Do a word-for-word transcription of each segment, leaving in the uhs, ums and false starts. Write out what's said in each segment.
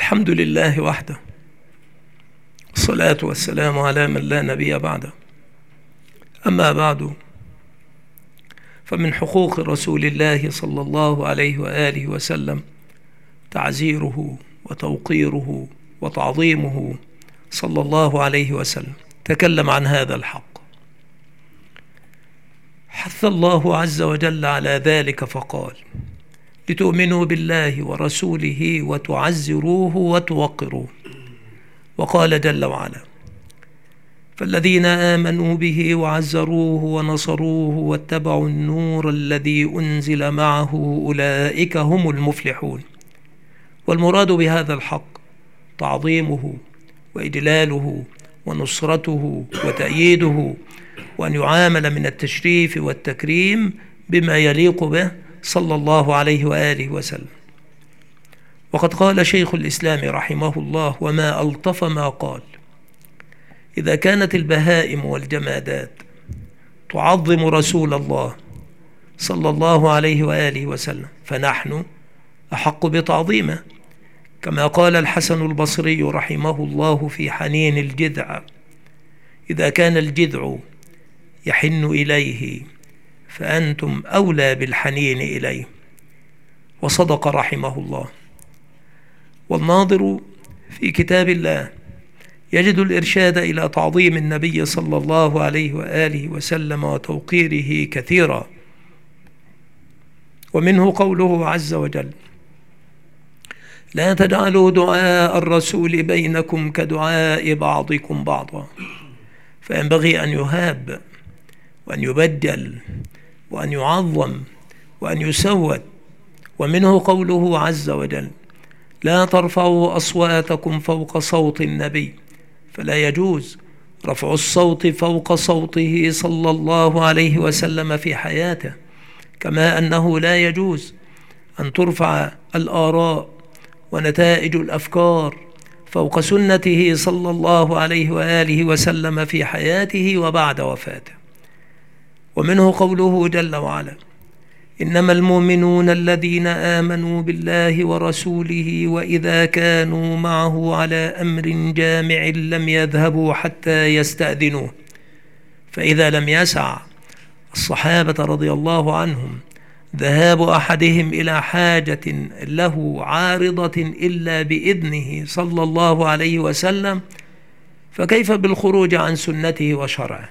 الحمد لله وحده، الصلاة والسلام على من لا نبي بعده. أما بعد، فمن حقوق رسول الله صلى الله عليه وآله وسلم تعزيره وتوقيره وتعظيمه صلى الله عليه وسلم. تكلم عن هذا الحق، حث الله عز وجل على ذلك فقال: لتؤمنوا بالله ورسوله وتعزروه وتوقروه. وقال جل وعلا: فالذين آمنوا به وعزروه ونصروه واتبعوا النور الذي أنزل معه أولئك هم المفلحون. والمراد بهذا الحق تعظيمه وإجلاله ونصرته وتأييده، وأن يعامل من التشريف والتكريم بما يليق به صلى الله عليه وآله وسلم. وقد قال شيخ الإسلام رحمه الله: وما ألطف ما قال: إذا كانت البهائم والجمادات تعظم رسول الله صلى الله عليه وآله وسلم، فنحن أحق بتعظيمه، كما قال الحسن البصري رحمه الله في حنين الجذع: إذا كان الجذع يحن إليه فأنتم أولى بالحنين إليه. وصدق رحمه الله. والناظر في كتاب الله يجد الإرشاد إلى تعظيم النبي صلى الله عليه وآله وسلم وتوقيره كثيرا، ومنه قوله عز وجل: لا تجعلوا دعاء الرسول بينكم كدعاء بعضكم بعضا. فينبغي أن يهاب وأن يبجل وأن يعظم وأن يسود. ومنه قوله عز وجل: لا ترفعوا أصواتكم فوق صوت النبي. فلا يجوز رفع الصوت فوق صوته صلى الله عليه وسلم في حياته، كما أنه لا يجوز أن ترفع الآراء ونتائج الأفكار فوق سنته صلى الله عليه وآله وسلم في حياته وبعد وفاته. ومنه قوله جل وعلا: إنما المؤمنون الذين آمنوا بالله ورسوله وإذا كانوا معه على أمر جامع لم يذهبوا حتى يستأذنوه. فإذا لم يسع الصحابة رضي الله عنهم ذهاب أحدهم إلى حاجة له عارضة إلا بإذنه صلى الله عليه وسلم، فكيف بالخروج عن سنته وشرعه؟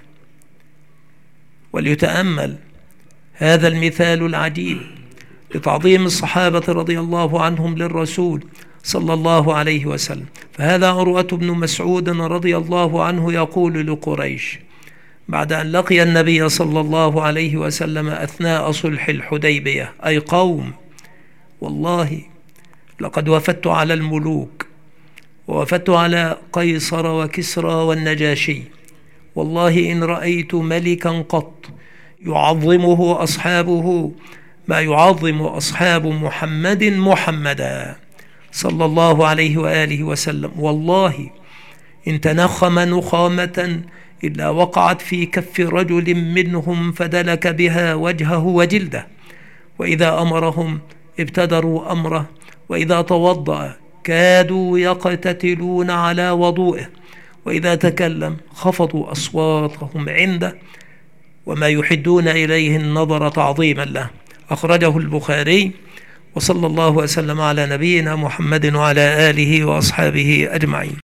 وليتأمل هذا المثال العجيب لتعظيم الصحابة رضي الله عنهم للرسول صلى الله عليه وسلم. فهذا عروة بن مسعود رضي الله عنه يقول لقريش بعد أن لقي النبي صلى الله عليه وسلم أثناء صلح الحديبية: أي قوم، والله لقد وفدت على الملوك ووفدت على قيصر وكسرى والنجاشي، والله إن رأيت ملكا قط يعظمه أصحابه ما يعظم أصحاب محمد محمدا صلى الله عليه وآله وسلم. والله إن تنخم نخامة إلا وقعت في كف رجل منهم فدلك بها وجهه وجلده، وإذا أمرهم ابتدروا أمره، وإذا توضأ كادوا يقتتلون على وضوئه، وإذا تكلم خفضوا أصواتهم عنده، وما يحدون إليه النظر تعظيما له. أخرجه البخاري. وصلى الله وسلم على نبينا محمد وعلى آله وأصحابه أجمعين.